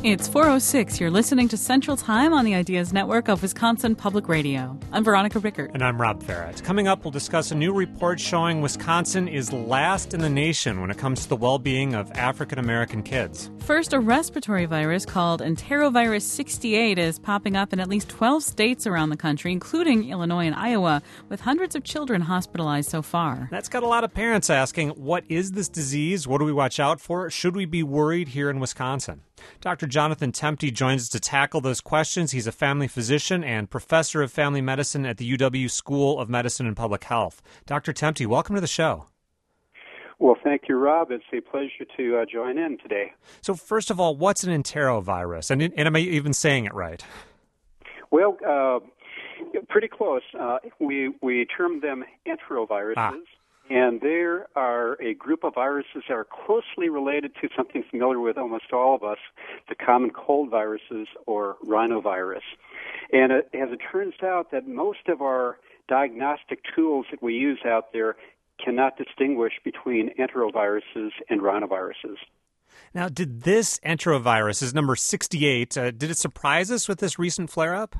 It's 4:06. You're listening to Central Time on the Ideas Network of Wisconsin Public Radio. I'm Veronica Rickert. And I'm Rob Farrett. Coming up, we'll discuss a new report showing Wisconsin is last in the nation when it comes to the well-being of African-American kids. First, a respiratory virus called Enterovirus 68 is popping up in at least 12 states around the country, including Illinois and Iowa, with hundreds of children hospitalized so far. That's got a lot of parents asking, what is this disease? What do we watch out for? Should we be worried here in Wisconsin? Dr. Jonathan Temte joins us to tackle those questions. He's a family physician and professor of family medicine at the UW School of Medicine and Public Health. Dr. Temte, welcome to the show. Well, thank you, Rob. It's a pleasure to join in today. So first of all, what's an enterovirus? And am I even saying it right? Well, pretty close. We term them enteroviruses. And there are a group of viruses that are closely related to something familiar with almost all of us, the common cold viruses or rhinovirus. And as it turns out that most of our diagnostic tools that we use out there cannot distinguish between enteroviruses and rhinoviruses. Now, did this enterovirus, is number 68, did it surprise us with this recent flare-up?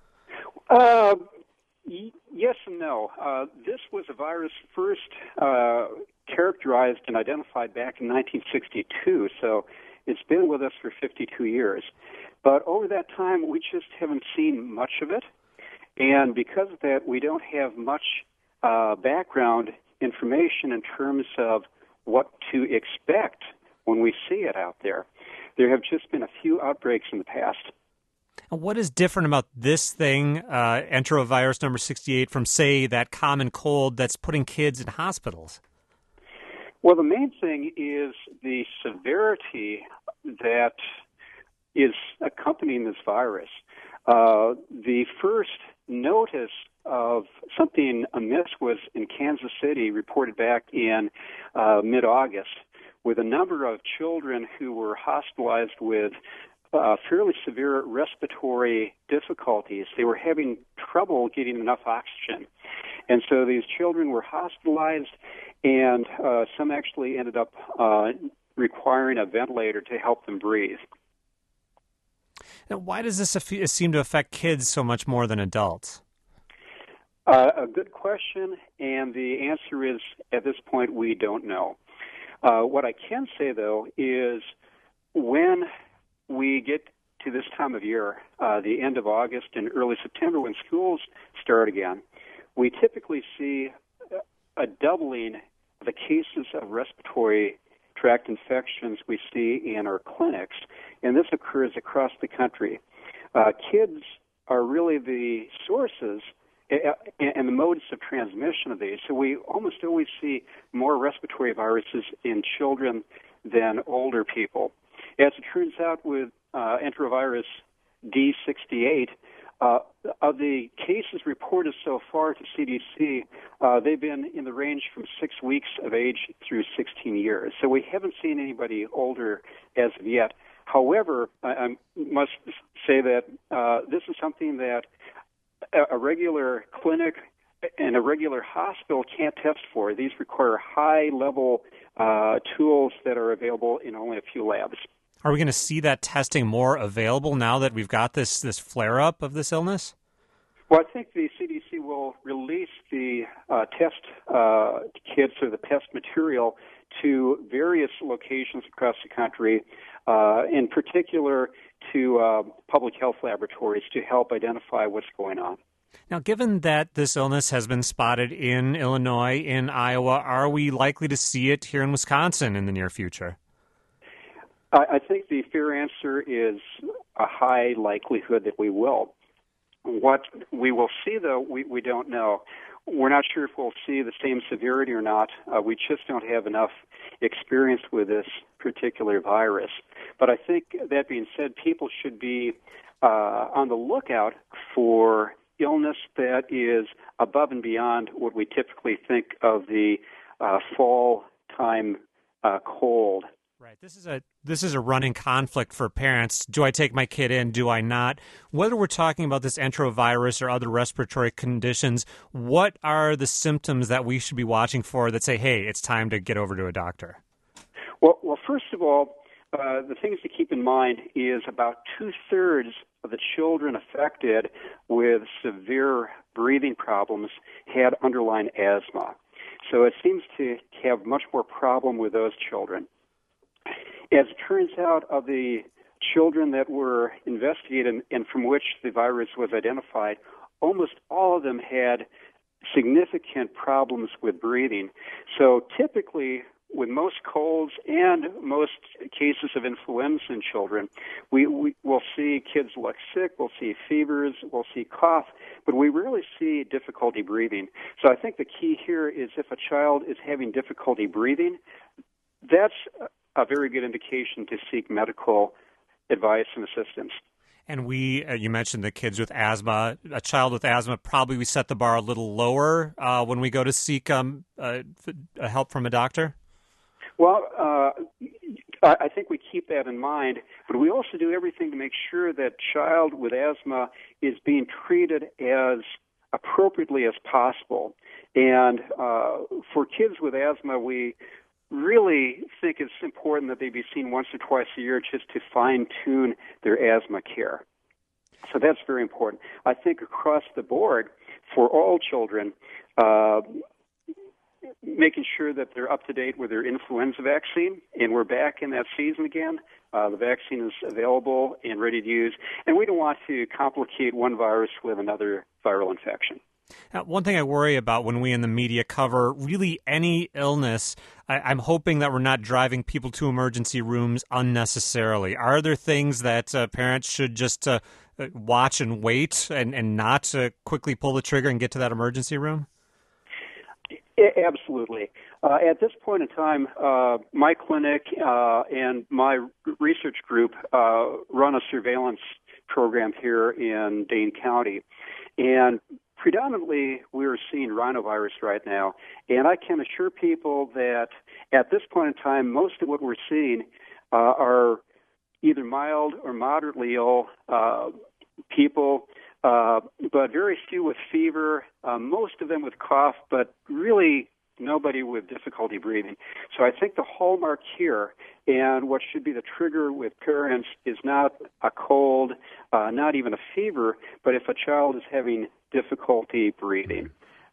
Yes and no. This was a virus first characterized and identified back in 1962, so it's been with us for 52 years. But over that time, we just haven't seen much of it, and because of that, we don't have much background information in terms of what to expect when we see it out there. There have just been a few outbreaks in the past. What is different about this thing, enterovirus number 68, from, say, that common cold that's putting kids in hospitals? Well, the main thing is the severity that is accompanying this virus. The first notice of something amiss was in Kansas City, reported back in mid-August, with a number of children who were hospitalized with fairly severe respiratory difficulties. They were having trouble getting enough oxygen. And so these children were hospitalized, and some actually ended up requiring a ventilator to help them breathe. Now, why does this seem to affect kids so much more than adults? A good question, and the answer is, at this point, we don't know. What I can say, though, is when we get to this time of year, the end of August and early September, when schools start again, we typically see a doubling of the cases of respiratory tract infections we see in our clinics, and this occurs across the country. Kids are really the sources and the modes of transmission of these, so we almost always see more respiratory viruses in children than older people. As it turns out with enterovirus D68, of the cases reported so far to CDC, they've been in the range from 6 weeks of age through 16 years. So we haven't seen anybody older as of yet. However, I must say that this is something that a regular clinic and a regular hospital can't test for. These require high-level tools that are available in only a few labs. Are we going to see that testing more available now that we've got this flare-up of this illness? Well, I think the CDC will release the test kits or the test material to various locations across the country, in particular to public health laboratories to help identify what's going on. Now, given that this illness has been spotted in Illinois, in Iowa, are we likely to see it here in Wisconsin in the near future? I think the fair answer is a high likelihood that we will. What we will see, though, we don't know. We're not sure if we'll see the same severity or not. We just don't have enough experience with this particular virus. But I think, that being said, people should be on the lookout for illness that is above and beyond what we typically think of the fall time cold. Right. This is a running conflict for parents. Do I take my kid in? Do I not? Whether we're talking about this enterovirus or other respiratory conditions, what are the symptoms that we should be watching for that say, hey, it's time to get over to a doctor? Well, first of all, the things to keep in mind is about 2/3 of the children affected with severe breathing problems had underlying asthma. So it seems to have much more problem with those children. As it turns out, of the children that were investigated and from which the virus was identified, almost all of them had significant problems with breathing. So typically, with most colds and most cases of influenza in children, we will see kids look sick, we'll see fevers, we'll see cough, but we rarely see difficulty breathing. So I think the key here is if a child is having difficulty breathing, that's a very good indication to seek medical advice and assistance. And you mentioned the kids with asthma. A child with asthma, probably we set the bar a little lower when we go to seek help from a doctor? Well, I think we keep that in mind, but we also do everything to make sure that child with asthma is being treated as appropriately as possible. And for kids with asthma, we really think it's important that they be seen once or twice a year just to fine-tune their asthma care. So that's very important. I think across the board, for all children, making sure that they're up to date with their influenza vaccine, and we're back in that season again. The vaccine is available and ready to use, and we don't want to complicate one virus with another viral infection. Now, one thing I worry about when we in the media cover really any illness, I'm hoping that we're not driving people to emergency rooms unnecessarily. Are there things that parents should just watch and wait and not quickly pull the trigger and get to that emergency room? Absolutely. At this point in time, my clinic and my research group run a surveillance program here in Dane County. And predominantly, we're seeing rhinovirus right now. And I can assure people that at this point in time, most of what we're seeing are either mild or moderately ill people, but very few with fever, most of them with cough, but really nobody with difficulty breathing. So I think the hallmark here and what should be the trigger with parents is not a cold, not even a fever, but if a child is having difficulty breathing.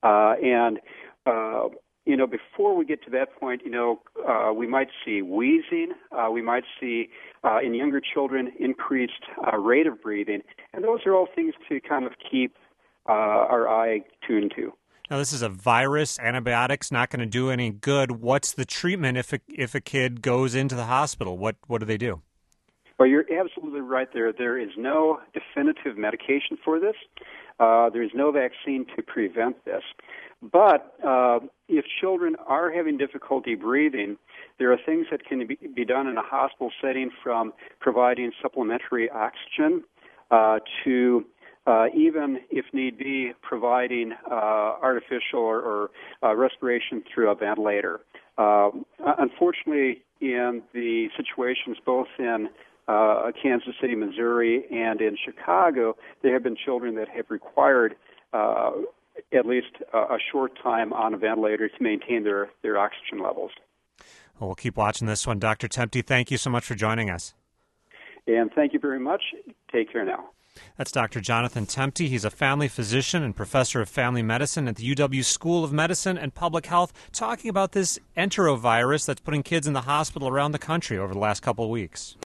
Before we get to that point, we might see wheezing. We might see in younger children increased rate of breathing. And those are all things to kind of keep our eye tuned to. Now, this is a virus. Antibiotics not going to do any good. What's the treatment if a kid goes into the hospital? What do they do? Well, you're absolutely right there. There is no definitive medication for this. There is no vaccine to prevent this. But if children are having difficulty breathing, there are things that can be done in a hospital setting, from providing supplementary oxygen to even, if need be, providing artificial or respiration through a ventilator. Unfortunately, in the situations both in Kansas City, Missouri, and in Chicago, there have been children that have required at least a short time on a ventilator to maintain their oxygen levels. Well, we'll keep watching this one. Dr. Temte, thank you so much for joining us. And thank you very much. Take care now. That's Dr. Jonathan Temte. He's a family physician and professor of family medicine at the UW School of Medicine and Public Health, talking about this enterovirus that's putting kids in the hospital around the country over the last couple of weeks.